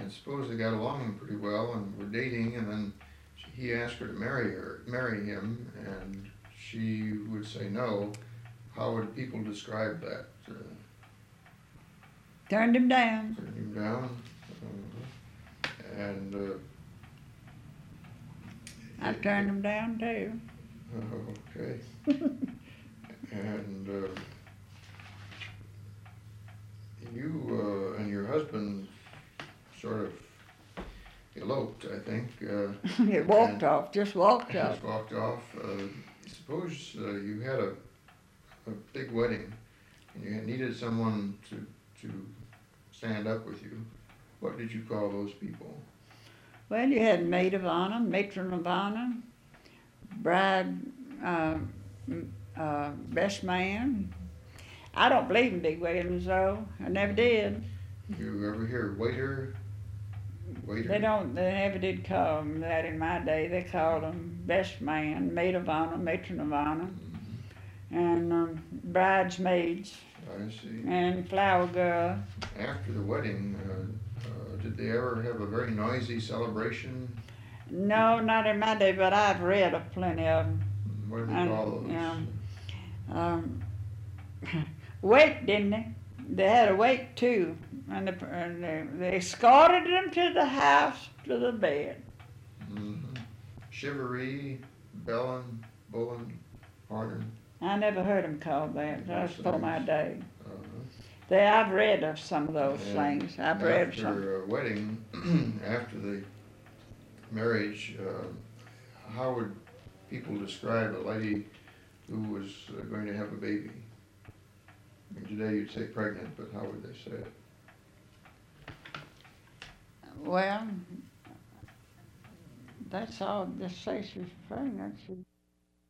And suppose they got along pretty well and were dating, and then he asked her to marry him, and she would say no. How would people describe that? Turned him down. Turned him down, and I turned him down too. okay, and you and your husband sort of eloped, I think. It walked off, just walked off. Just walked off. Suppose you had a big wedding and you needed someone to stand up with you. What did you call those people? Well, you had maid of honor, matron of honor, bride, best man. I don't believe in big weddings though. I never did. You ever hear waiter? Waiter? They never did call them that in my day. They called them best man, maid of honor, matron of honor, and bridesmaids, I see. and flower girl. After the wedding, did they ever have a very noisy celebration? No, not in my day, but I've read of plenty of them. What do they call those? Wake, didn't they? They had a wake too, and they escorted them to the house, to the bed. Mm-hmm. Chivalry, bellin, bullin, hornin. I never heard them called that. That was before my day. Uh-huh. I've read of some of those things. I've read some. After a wedding, after the marriage, how would people describe a lady who was going to have a baby? I mean, today you'd say pregnant, but how would they say it? Well, that's all. Just say she's pregnant.